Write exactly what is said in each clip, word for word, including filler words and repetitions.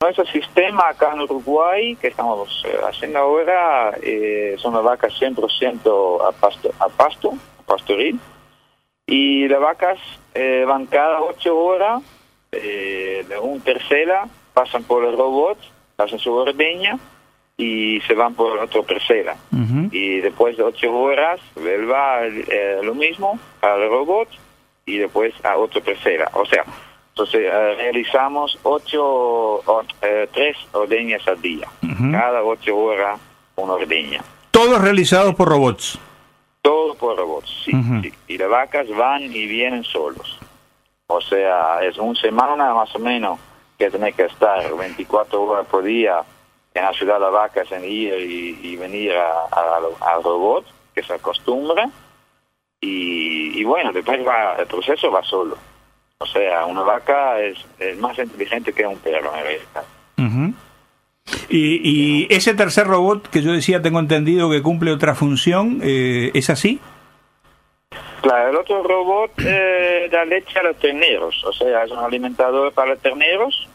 nuestro sistema acá en Uruguay, que estamos eh, haciendo ahora, eh, son las vacas cien por ciento a pasto, a pasto, a pastoril, y las vacas eh, van cada ocho horas, eh, de un tercera, pasan por el robot, hacen su ordeña, y se van por otro parcela. Uh-huh. Y después de ocho horas, vuelva eh, lo mismo al robot, y después a otra parcela. O sea, entonces eh, realizamos ocho, o, eh, tres ordeñas al día. Uh-huh. Cada ocho horas una ordeña. ¿Todos realizados por robots? Todo por robots, sí, uh-huh. sí. Y las vacas van y vienen solos. O sea, es una semana más o menos que tenés que estar veinticuatro horas por día en la ciudad de las vacas, en ir y, y venir al robot, que se acostumbra. Y, y bueno, después va, el proceso va solo. O sea, una vaca es, es más inteligente que un perro, en realidad. Uh-huh. y, y ese tercer robot que yo decía, tengo entendido que cumple otra función, eh, ¿es así? Claro, el otro robot eh, da leche a los terneros, o sea, es un alimentador para los terneros,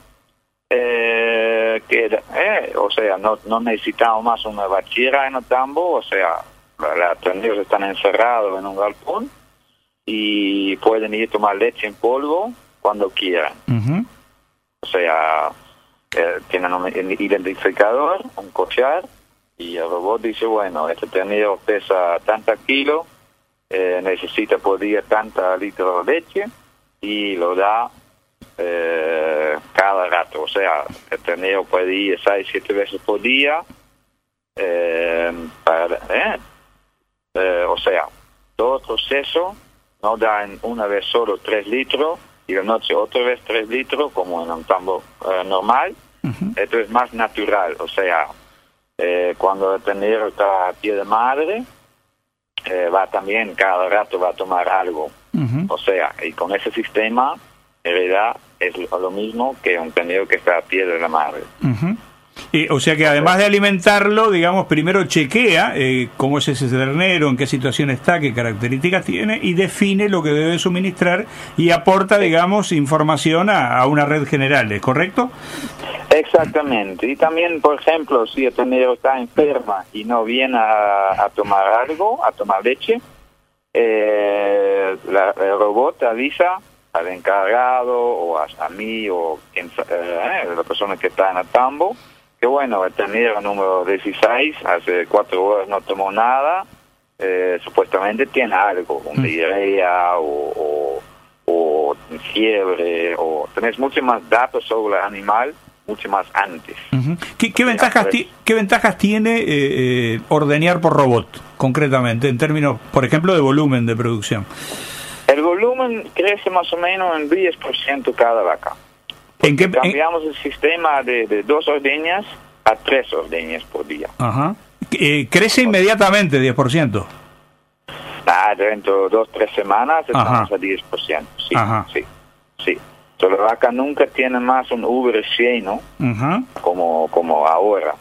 eh, que, eh, o sea, no, no necesitamos más una bachera en el tambo, o sea, los terneros están encerrados en un galpón y pueden ir a tomar leche en polvo cuando quieran. Uh-huh. O sea, eh, tienen un identificador, un collar, y el robot dice, bueno, este ternero pesa tantos kilos, eh, necesita por día tanta litros de leche, y lo da eh, cada rato. O sea, el ternero puede ir seis, siete veces por día, eh, para, eh, eh, o sea, todo el proceso no da en una vez solo tres litros y la noche otra vez tres litros como en un tambo eh, normal. Uh-huh. Esto es más natural, o sea, eh, cuando el ternero está a pie de madre, eh, va también cada rato va a tomar algo. Uh-huh. O sea, y con ese sistema, en realidad, es lo mismo que un ternero que está a pie de la madre. Uh-huh. Eh, o sea que además de alimentarlo, digamos, primero chequea eh, cómo es ese ternero, en qué situación está, qué características tiene, y define lo que debe suministrar y aporta, digamos, información a, a una red general, ¿es correcto? Exactamente. Y también, por ejemplo, si el ternero está enferma y no viene a, a tomar algo, a tomar leche, eh, la, el robot avisa al encargado o a, a mí o quien, eh, la persona que está en el tambo, que bueno, el ternero número dieciséis hace cuatro horas no tomó nada, eh, supuestamente tiene algo, una diarrea o, o, o fiebre, o tenés mucho más datos sobre el animal, mucho más antes. Uh-huh. ¿Qué, qué, ventajas ti, ¿Qué ventajas tiene eh, eh, ordeñar por robot, concretamente, en términos, por ejemplo, de volumen de producción? El volumen crece más o menos en diez por ciento cada vaca. ¿En qué, cambiamos en... el sistema de, de dos ordeñas a tres ordeñas por día. Ajá. Eh, ¿Crece inmediatamente diez por ciento? Ah, dentro de dos o tres semanas estamos Ajá. a diez por ciento. Sí, Ajá. sí, sí. Entonces, la vaca nunca tiene más un ubre lleno uh-huh. como, como ahora.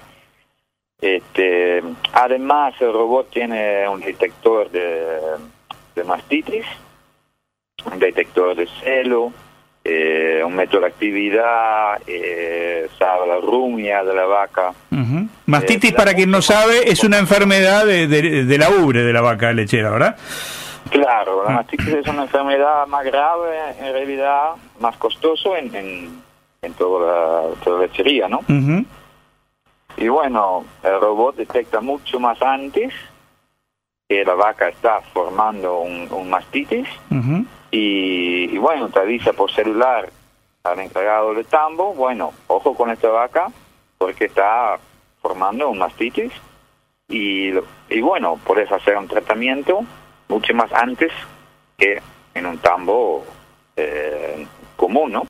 Este, además, el robot tiene un detector de, de mastitis, un detector de celo, eh, un método de actividad, eh, sabe la rumia de la vaca. Uh-huh. Mastitis, eh, para quien no sabe, es una enfermedad de, de, de la ubre de la vaca lechera, ¿verdad? Claro, la mastitis es una enfermedad más grave, en realidad, más costoso en, en, en toda, la, toda la lechería, ¿no? Uh-huh. Y bueno, el robot detecta mucho más antes que la vaca está formando un, un mastitis. Uh-huh. Y, y bueno, te avisa por celular al encargado de tambo, bueno, ojo con esta vaca, porque está formando un mastitis, y, y bueno, puedes hacer un tratamiento mucho más antes que en un tambo eh, común, ¿no?